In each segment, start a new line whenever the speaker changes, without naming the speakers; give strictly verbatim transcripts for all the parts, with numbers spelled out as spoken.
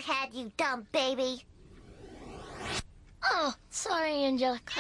head, you dumb baby.
Oh, sorry, Angelica.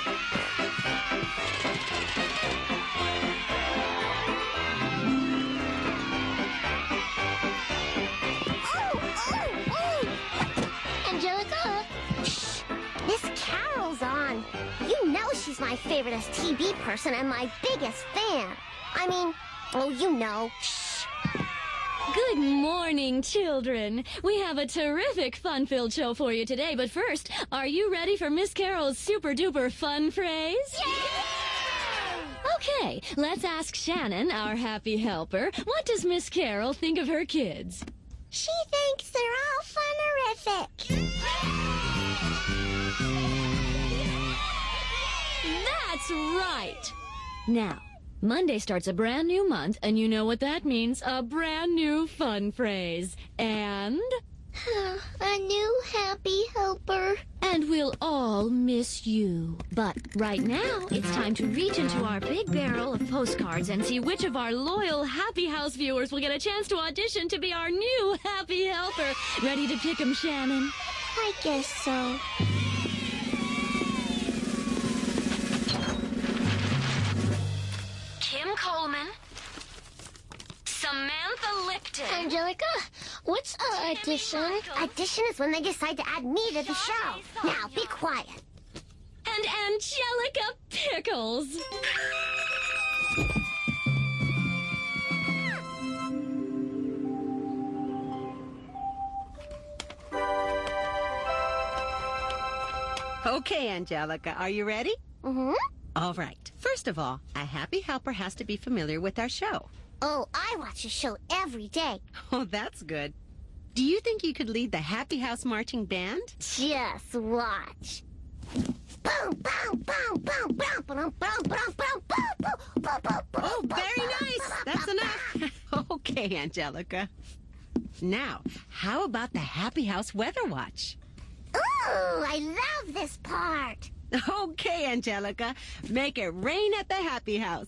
Angelica?
Shh! Miss Carol's on. You know she's my favoriteest T V person and my biggest fan. I mean, oh, you know. Shh!
Good morning, children. We have a terrific fun-filled show for you today, but first, are you ready for Miss Carol's super-duper fun phrase?
Yeah!
Okay, let's ask Shannon, our happy helper, what does Miss Carol think of her kids?
She thinks they're all fun-erific.
That's right. Now, Monday starts a brand new month, and you know what that means, a brand new fun phrase. And?
A new happy helper.
And we'll all miss you. But right now, it's time to reach into our big barrel of postcards and see which of our loyal Happy House viewers will get a chance to audition to be our new happy helper. Ready to pick 'em, Shannon?
I guess so.
Kim Coleman. Samantha Lipton.
Angelica, what's a audition?
Audition is when they decide to add me to the show. Now, be quiet.
And Angelica Pickles.
Okay, Angelica, are you ready?
Mm-hmm.
All right. First of all, a happy helper has to be familiar with our show.
Oh, I watch the show every day.
Oh, that's good. Do you think you could lead the Happy House Marching Band?
Just watch. Boom, boom, boom, boom, boom, boom, boom, boom, boom, boom, boom, boom, boom.
Oh, very nice. That's enough. Okay, Angelica. Now, how about the Happy House Weather Watch?
Ooh, I love this part.
Okay, Angelica. Make it rain at the Happy House.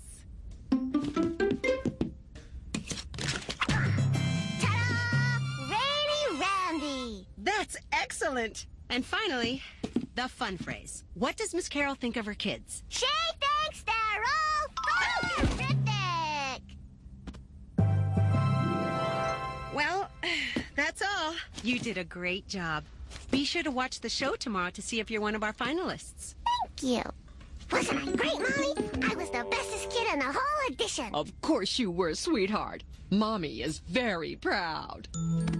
Ta-da! Rainy Randy.
That's excellent. And finally, the fun phrase. What does Miss Carol think of her kids?
She thinks they're all fun-erific.
Well, that's all. You did a great job. Be sure to watch the show tomorrow to see if you're one of our finalists.
Thank you. Wasn't I great, Mommy? I was the bestest kid in the whole audition.
Of course you were, sweetheart. Mommy is very proud.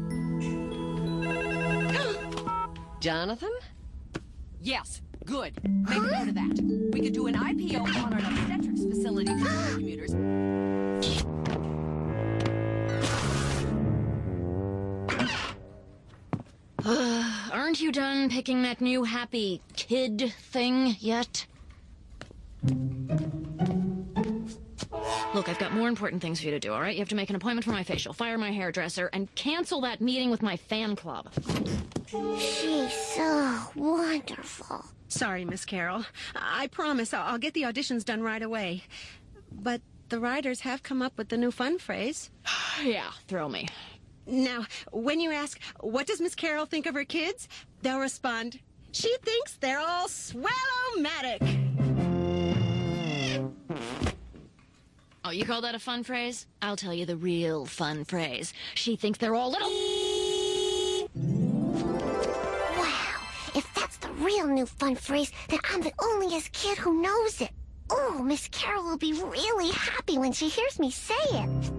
Jonathan?
Yes, good. Make a note of that. We could do an I P O on an obstetrics facility for commuters.
Aren't you done picking that new happy kid thing yet? Look, I've got more important things for you to do, all right? You have to make an appointment for my facial, fire my hairdresser, and cancel that meeting with my fan club.
She's so wonderful.
Sorry, Miss Carol. I promise I'll, I'll get the auditions done right away. But the writers have come up with the new fun phrase.
Yeah, thrill me.
Now, when you ask, what does Miss Carol think of her kids? They'll respond, she thinks they're all swallow-matic.
Oh, you call that a fun phrase? I'll tell you the real fun phrase. She thinks they're all little...
Wow, if that's the real new fun phrase, then I'm the onlyest kid who knows it. Oh, Miss Carol will be really happy when she hears me say it.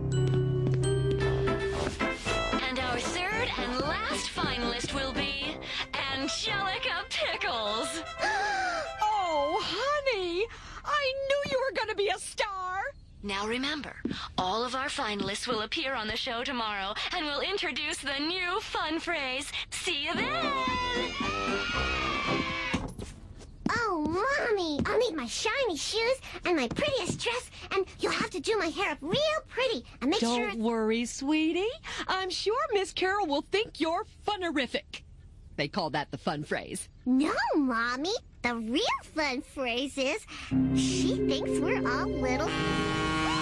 And our third and last finalist will be Angelica Pickles.
Oh, honey! I knew you were going to be a star!
Now remember, all of our finalists will appear on the show tomorrow, and we'll introduce the new fun phrase. See you then!
Oh, Mommy, I'll need my shiny shoes and my prettiest dress, and you'll have to do my hair up real pretty and make sure...
Don't worry, sweetie. I'm sure Miss Carol will think you're fun-erific. They call that the fun phrase.
No, Mommy. The real fun phrase is, she thinks we're all little...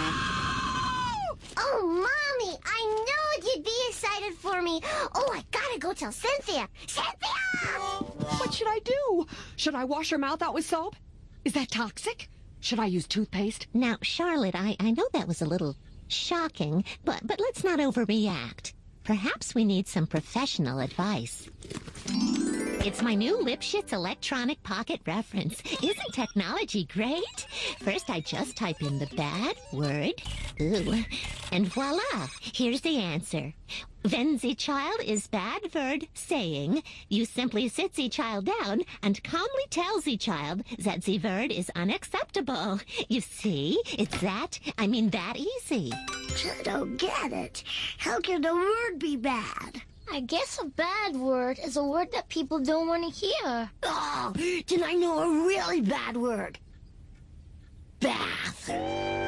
Oh, Mommy, I knew you'd be excited for me. Oh, I gotta gotta go tell Cynthia. Cynthia!
What should I do? Should I wash her mouth out with soap? Is that toxic? Should I use toothpaste?
Now, Charlotte, I, I know that was a little shocking, but, but let's not overreact. Perhaps we need some professional advice. It's my new Lipschitz electronic pocket reference. Isn't technology great? First, I just type in the bad word, ooh, and voila, here's the answer. Wenn the child is bad word saying, you simply sit the child down and calmly tell the child that the word is unacceptable. You see, it's that, I mean that easy.
I don't get it. How can the word be bad?
I guess a bad word is a word that people don't want to hear.
Oh, then I know a really bad word. Bath.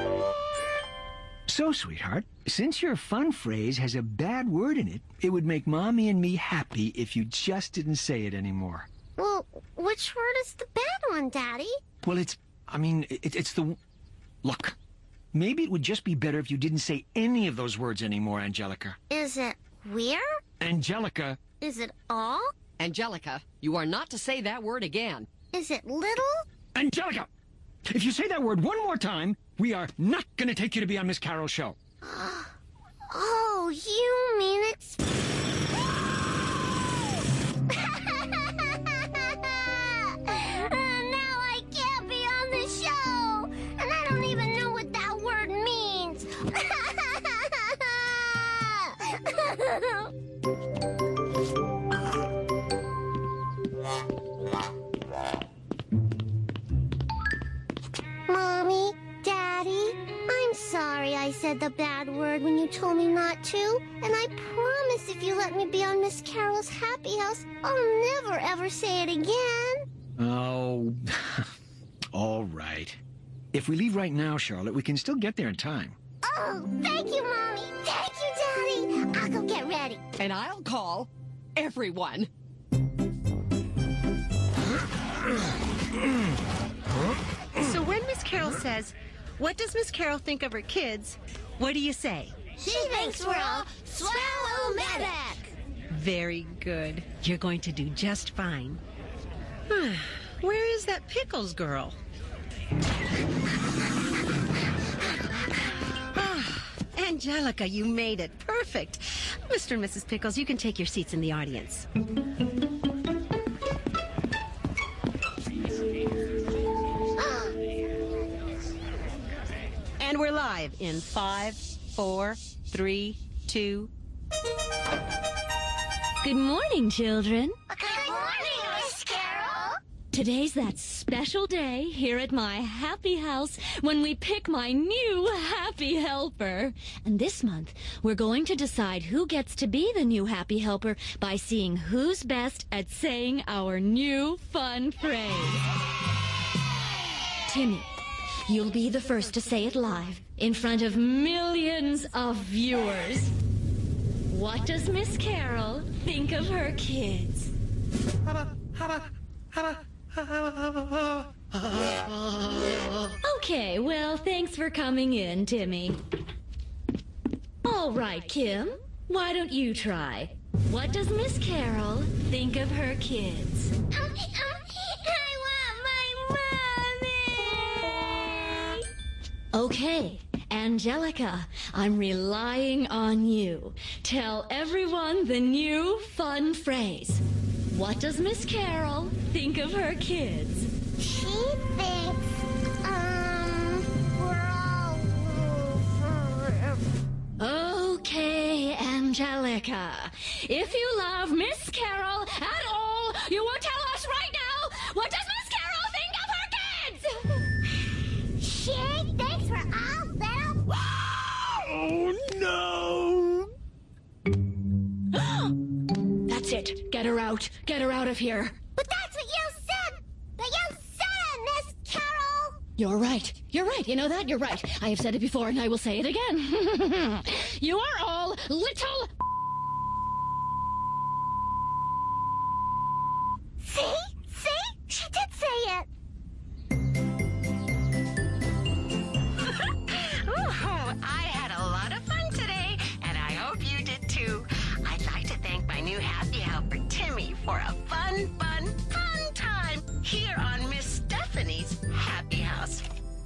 So, sweetheart, since your fun phrase has a bad word in it, it would make Mommy and me happy if you just didn't say it anymore.
Well, which word is the bad one, Daddy?
Well, it's, I mean, it, it's the... Look, maybe it would just be better if you didn't say any of those words anymore, Angelica.
Is it weird?
Angelica.
Is it all?
Angelica, you are not to say that word again.
Is it little?
Angelica! If you say that word one more time, we are not going to take you to be on Miss Carol's show.
Oh, you mean it's... Now I can't be on the show, and I don't even know what that word means. Mommy, Daddy, I'm sorry I said the bad word when you told me not to, and I promise if you let me be on Miss Carol's Happy House, I'll never ever say it again.
Oh, all right. If we leave right now, Charlotte, we can still get there in time.
Oh, thank you, Mommy. Thank you, Daddy. I'll go get ready.
And I'll call everyone.
So when Miss Carol says, what does Miss Carol think of her kids, what do you say?
She thinks we're all swallow-matic.
Very good. You're going to do just fine. Where is that Pickles girl? Ah, Angelica, you made it. Perfect. Mister and Missus Pickles, you can take your seats in the audience. And we're live in five, four, three, two.
Good morning, children.
Good morning, Miss Carol.
Today's that special day here at my happy house when we pick my new happy helper. And this month, we're going to decide who gets to be the new happy helper by seeing who's best at saying our new fun phrase. Timmy, you'll be the first to say it live in front of millions of viewers. What does Miss Carol think of her kids? Okay, well, thanks for coming in, Timmy. All right, Kim, why don't you try? What does Miss Carol think of her kids?
I want my mommy.
Okay, Angelica, I'm relying on you. Tell everyone the new fun phrase. What does Miss Carol think of her kids?
She thinks, um, we're all...
Okay, Angelica. If you love Miss Carol at all, you will tell us right now, what does Miss Carol think of her kids?
She thinks we're all little...
Oh, no!
That's it. Get her out. Get her out of here.
But that's what you said! But you said, Miss Carol!
You're right. You're right. You know that? You're right. I have said it before and I will say it again. You are all little...
See? See? She did say it!
Oh, I had a lot of fun today, and I hope you did too. I'd like to thank my new happy
for a fun, fun, fun time here on Miss Stephanie's Happy House.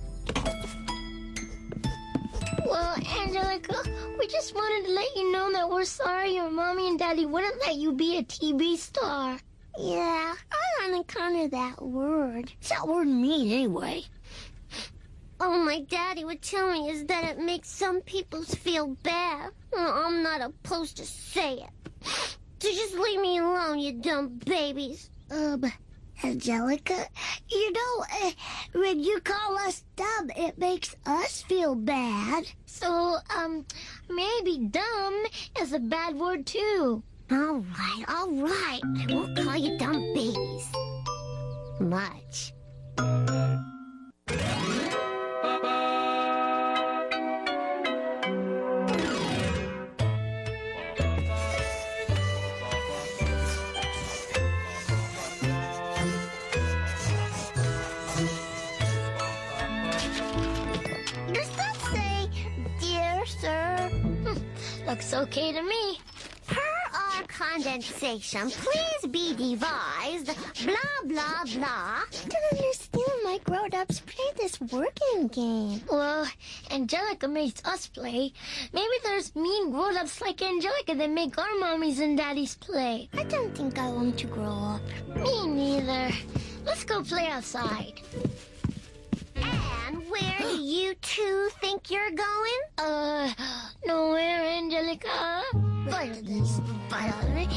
Well, Angelica, we just wanted to let you know that we're sorry your mommy and daddy wouldn't let you be a T V star.
Yeah, I don't encounter that word.
What's that word mean, anyway?
All my daddy would tell me is that it makes some people feel bad. Well, I'm not supposed to say it. So just leave me alone, you dumb babies.
Um, Angelica, you know, uh, when you call us dumb, it makes us feel bad. So, um, maybe dumb is a bad word, too.
All right, all right. I won't call you dumb babies. Much.
Does that say, dear sir? Looks okay to me.
Per our condensation, please be devised, blah, blah, blah.
I don't understand why grown-ups play this working game. Well, Angelica makes us play. Maybe there's mean grown-ups like Angelica that make our mommies and daddies play.
I don't think I want to grow up.
Me neither. Let's go play outside.
And where do you two think you're going?
Uh, nowhere, Angelica. But this, but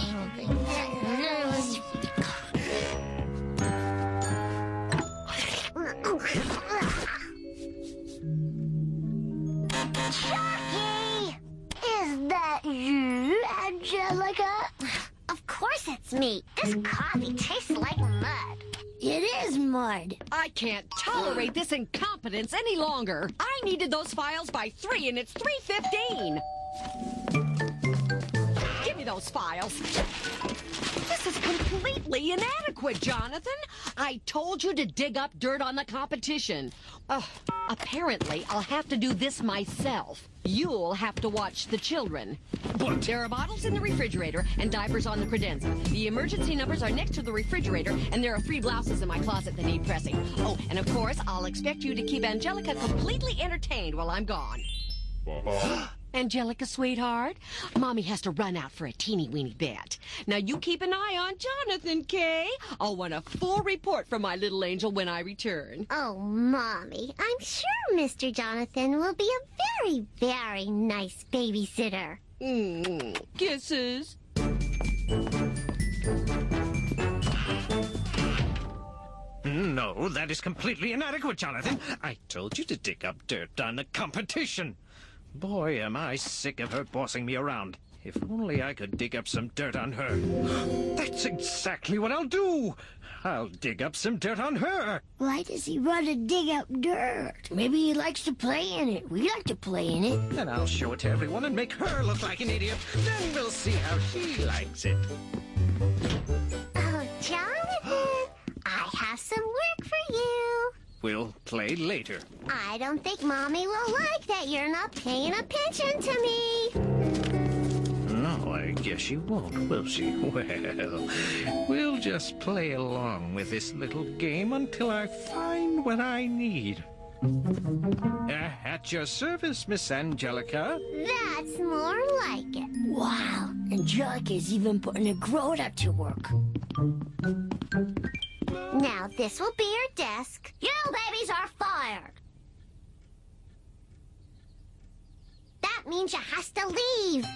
Chucky!
Is that you, Angelica?
Of course it's me. This coffee tastes like mud.
It is mud.
I can't tolerate this incompetence any longer. I needed those files by three, and it's three fifteen. Give me those files. This is completely inadequate, Jonathan. I told you to dig up dirt on the competition. Uh, apparently, I'll have to do this myself. You'll have to watch the children.
What?
There are bottles in the refrigerator and diapers on the credenza. The emergency numbers are next to the refrigerator, and there are three blouses in my closet that need pressing. Oh, and of course, I'll expect you to keep Angelica completely entertained while I'm gone. Angelica, sweetheart, Mommy has to run out for a teeny-weeny bit. Now, you keep an eye on Jonathan, Kay. I'll want a full report from my little angel when I return.
Oh, Mommy, I'm sure Mister Jonathan will be a very, very nice babysitter.
Mm, kisses.
No, that is completely inadequate, Jonathan. I told you to dig up dirt on the competition. Boy, am I sick of her bossing me around. If only I could dig up some dirt on her. That's exactly what I'll do. I'll dig up some dirt on her.
Why does he want to dig up dirt? Maybe he likes to play in it. We like to play in it.
Then I'll show it to everyone and make her look like an idiot. Then we'll see how she likes it.
Oh, Jonathan, I have some work for you.
We'll play later.
I don't think Mommy will like that you're not paying attention to me.
No, I guess she won't, will she? Well, we'll just play along with this little game until I find what I need. Uh, at your service, Miss Angelica.
That's more like it.
Wow, Angelica's even putting a grown-up to work.
Now, this will be your desk. You babies are fired. That means you has to leave.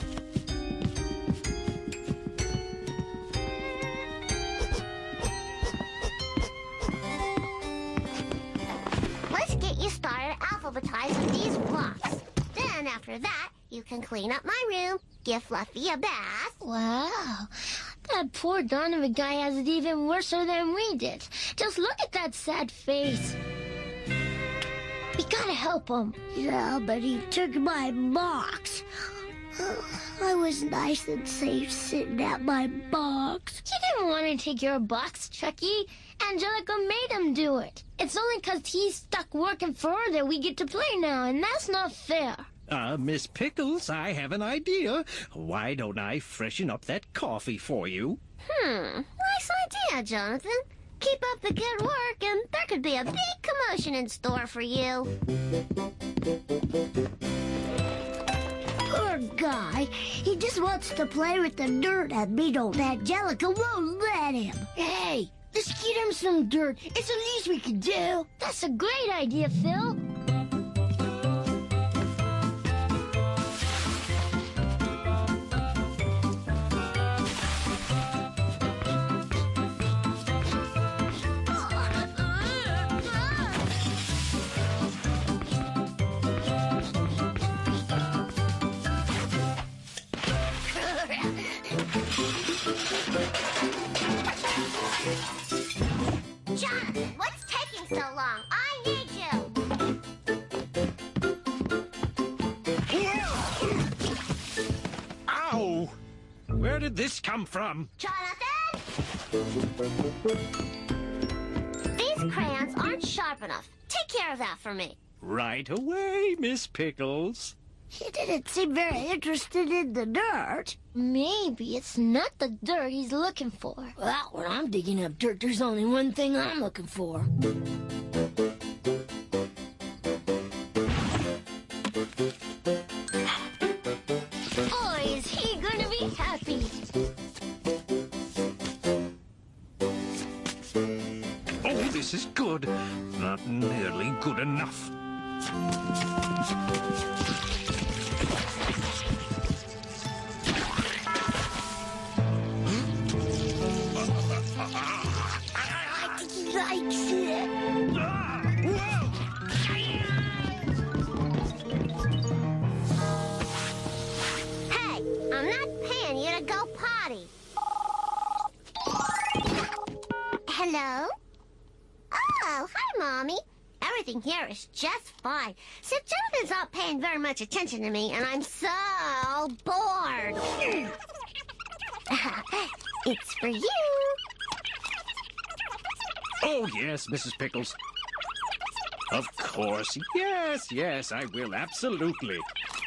Let's get you started alphabetized with these blocks. Then after that, you can clean up my room, give Fluffy a bath.
Wow, that poor Donovan guy has it even worse than we did. Just look at that sad face. We gotta help him. Yeah, but he took my box. I was nice and safe sitting at my box. He didn't want to take your box, Chucky. Angelica made him do it. It's only because he's stuck working for her that we get to play now, and that's not fair.
Uh, Miss Pickles, I have an idea. Why don't I freshen up that coffee for you?
Hmm, nice idea, Jonathan. Keep up the good work, and there could be a big commotion in store for you.
Poor guy. He just wants to play with the dirt, and me don't. Angelica won't let him. Hey, let's get him some dirt. It's the least we can do.
That's a great idea, Phil.
Jonathan, what's taking so long? I need you.
Ow! Where did this come from?
Jonathan? These crayons aren't sharp enough. Take care of that for me.
Right away, Miss Pickles.
He didn't seem very interested in the dirt.
Maybe it's not the dirt he's looking for.
Well, when I'm digging up dirt, there's only one thing I'm looking for.
Oh, is he gonna be happy?
Oh, this is good. Not nearly good enough.
Likes it.
Ah, whoa!
Hey, I'm not paying you to go potty. Hello? Oh, hi, Mommy. Everything here is just fine. Except Jonathan's not paying very much attention to me, and I'm so bored. It's for you.
Oh, yes, Missus Pickles. Of course. Yes, yes, I will. Absolutely.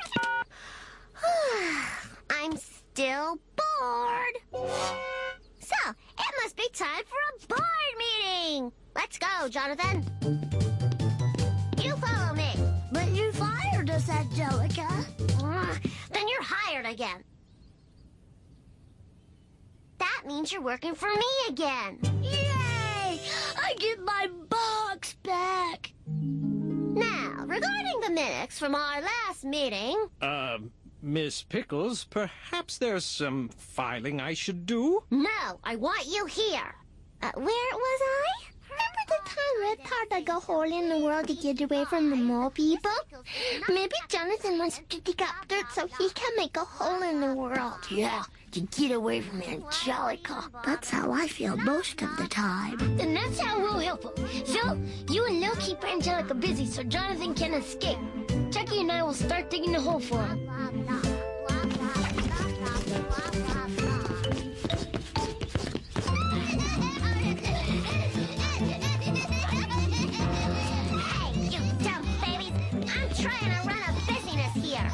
I'm still bored. So, it must be time for a board meeting. Let's go, Jonathan. You follow me.
But you fired us, Angelica.
Then you're hired again. That means you're working for me again.
Yay! I get my box back.
Now, regarding the minutes from our last meeting...
Uh, Miss Pickles, perhaps there's some filing I should do?
No, I want you here. Uh, where was I?
Remember the time Red Car dug a hole in the world to get away from the mole people? Maybe Jonathan wants to dig up dirt so he can make a hole in the world. Yeah, to get away from Angelica. That's how I feel most of the time.
Then that's how we'll help him. Phil, you and Lil keep Angelica busy so Jonathan can escape. Chucky and I will start digging the hole for him.
Hey, you dumb babies! I'm trying to run a business here.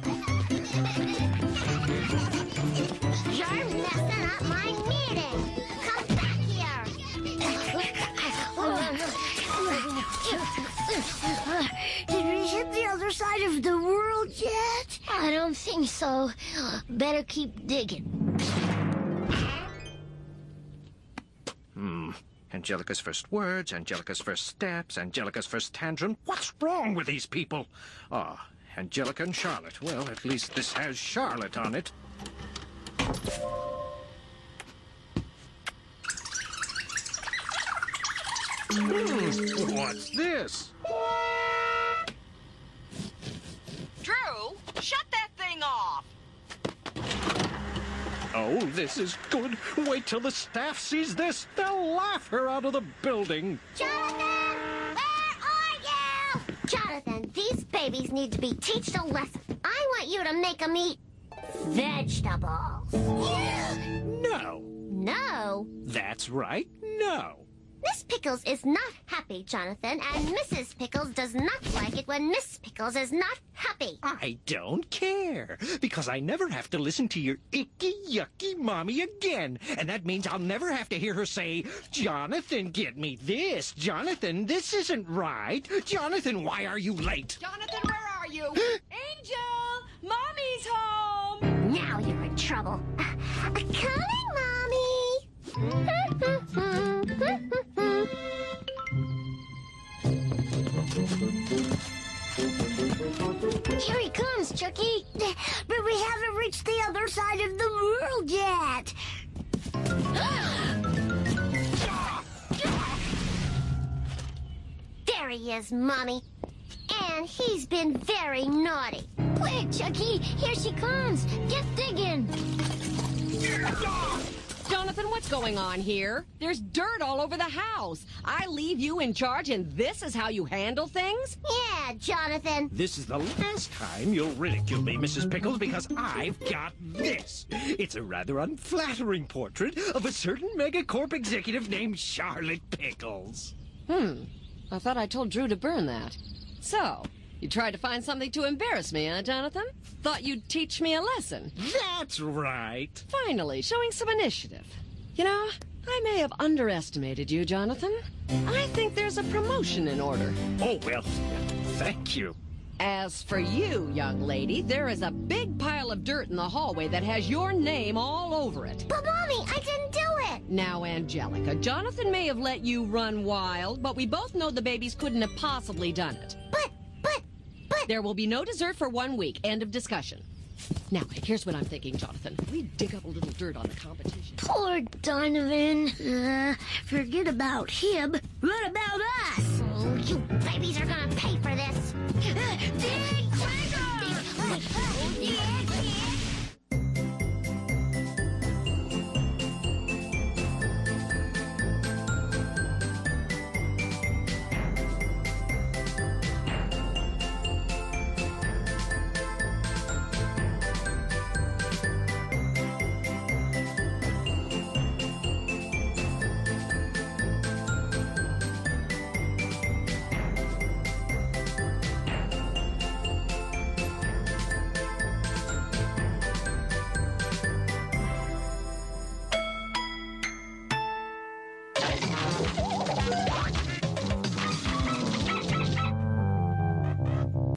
You're messing up my meeting. Come back here.
Did we hit the other side of the world yet?
I don't think so. Better keep digging.
Hmm. Angelica's first words, Angelica's first steps, Angelica's first tantrum. What's wrong with these people? Ah, Angelica and Charlotte. Well, at least this has Charlotte on it. Hmm, what's this?
Drew, shut that thing off.
Oh, this is good. Wait till the staff sees this. They'll laugh her out of the building.
Jonathan! Where are you? Jonathan, these babies need to be taught a lesson. I want you to make them eat vegetables.
No.
No.
That's right. No.
Miss Pickles is not happy, Jonathan, and Missus Pickles does not like it when Miss Pickles is not happy.
I don't care, because I never have to listen to your icky, yucky mommy again. And that means I'll never have to hear her say, Jonathan, get me this. Jonathan, this isn't right. Jonathan, why are you late?
Jonathan, where are you? Angel! Mommy's home!
Now you're in trouble. Uh, uh, coming, Mommy.
Here he comes, Chucky. But we haven't reached the other side of the world yet.
There he is, Mommy. And he's been very naughty.
Quick, Chucky. Here she comes. Get digging.
Jonathan, what's going on here? There's dirt all over the house. I leave you in charge, and this is how you handle things?
Yeah, Jonathan.
This is the last time you'll ridicule me, Missus Pickles, because I've got this. It's a rather unflattering portrait of a certain megacorp executive named Charlotte Pickles.
Hmm. I thought I told Drew to burn that. So, you tried to find something to embarrass me, huh, Jonathan? Thought you'd teach me a lesson.
That's right.
Finally, showing some initiative. You know, I may have underestimated you, Jonathan. I think there's a promotion in order.
Oh, well, thank you.
As for you, young lady, there is a big pile of dirt in the hallway that has your name all over it.
But, Mommy, I didn't do it.
Now, Angelica, Jonathan may have let you run wild, but we both know the babies couldn't have possibly done it.
But, but, but...
There will be no dessert for one week. End of discussion. Now, here's what I'm thinking, Jonathan. We dig up a little dirt on the competition.
Poor Donovan. Uh, forget about him. What about us?
Oh, you babies are gonna pay for this.
Dig quicker! Dig, dig, dig.